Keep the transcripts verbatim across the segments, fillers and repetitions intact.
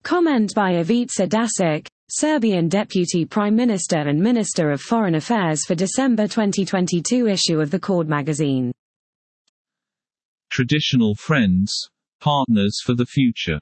Comment by Ivica Dačić, Serbian Deputy Prime Minister and Minister of Foreign Affairs for December twenty twenty-two issue of the Cord magazine. Traditional friends, partners for the future.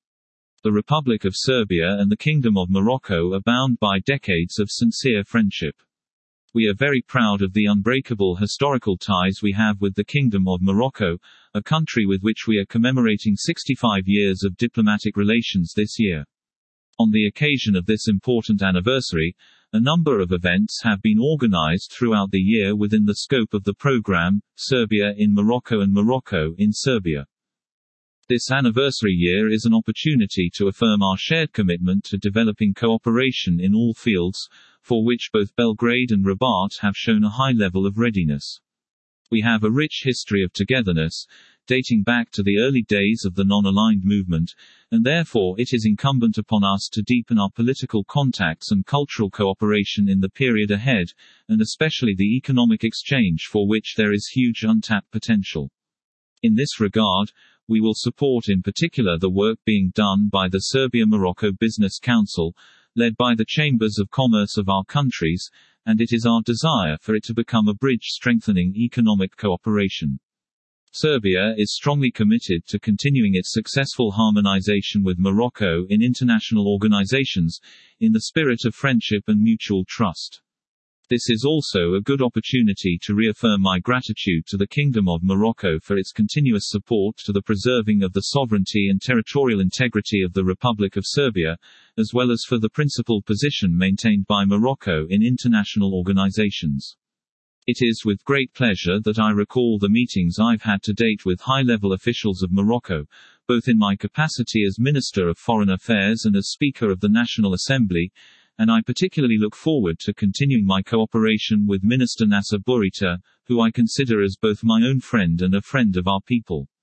The Republic of Serbia and the Kingdom of Morocco are bound by decades of sincere friendship. We are very proud of the unbreakable historical ties we have with the Kingdom of Morocco, a country with which we are commemorating sixty-five years of diplomatic relations this year. On the occasion of this important anniversary, a number of events have been organized throughout the year within the scope of the program, Serbia in Morocco and Morocco in Serbia. This anniversary year is an opportunity to affirm our shared commitment to developing cooperation in all fields, for which both Belgrade and Rabat have shown a high level of readiness. We have a rich history of togetherness, dating back to the early days of the non-aligned movement, and therefore it is incumbent upon us to deepen our political contacts and cultural cooperation in the period ahead, and especially the economic exchange for which there is huge untapped potential. In this regard, we will support in particular the work being done by the Serbia-Morocco Business Council, led by the chambers of commerce of our countries, and it is our desire for it to become a bridge strengthening economic cooperation. Serbia is strongly committed to continuing its successful harmonization with Morocco in international organizations, in the spirit of friendship and mutual trust. This is also a good opportunity to reaffirm my gratitude to the Kingdom of Morocco for its continuous support to the preserving of the sovereignty and territorial integrity of the Republic of Serbia, as well as for the principal position maintained by Morocco in international organizations. It is with great pleasure that I recall the meetings I've had to date with high-level officials of Morocco, both in my capacity as Minister of Foreign Affairs and as Speaker of the National Assembly, and I particularly look forward to continuing my cooperation with Minister Nasser Bourita, who I consider as both my own friend and a friend of our people.